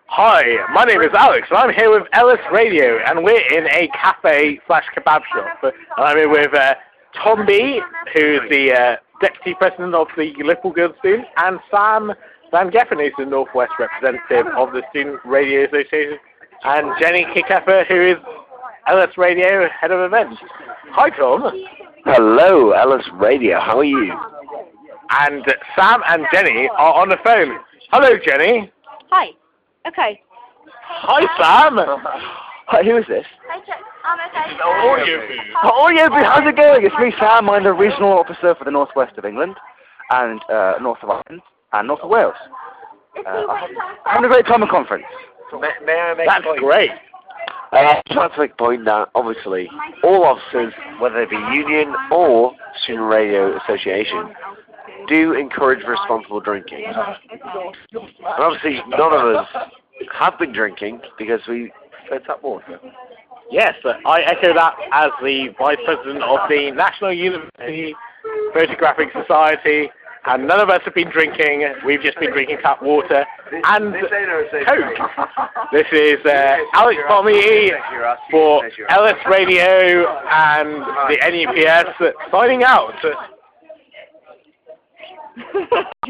Hi, my name is Alex, and I'm here with Ellis Radio, and we're in a cafe/kebab shop. And I'm here with Tom B, who's the Deputy President of the Liverpool Girls Student, and Sam Van Geffen, who's the Northwest representative of the Student Radio Association, and Jenny Kickheffer, who is Ellis Radio Head of Events. Hi, Tom. Hello, Ellis Radio. How are you? And Sam and Jenny are on the phone. Hello, Jenny. Hi. Okay. Hi, Sam. Hi, who is this? Hi, Jack. I'm okay. How's it going? It's me, Sam. I'm the regional officer for the northwest of England, and north of Ireland, and north of Wales. I'm having a great time at conference. May I make That's a point? great. I just want to make a point that, obviously, all officers, whether they be union or Student Radio Association, do encourage responsible drinking. And obviously, none of us have been drinking because we prefer tap water. Yes, I echo that as the Vice President of the National University Photographic Society, and none of us have been drinking. We've just been drinking tap water and Coke. This is Alex Pommy for Ellis Radio and the NUPS signing out.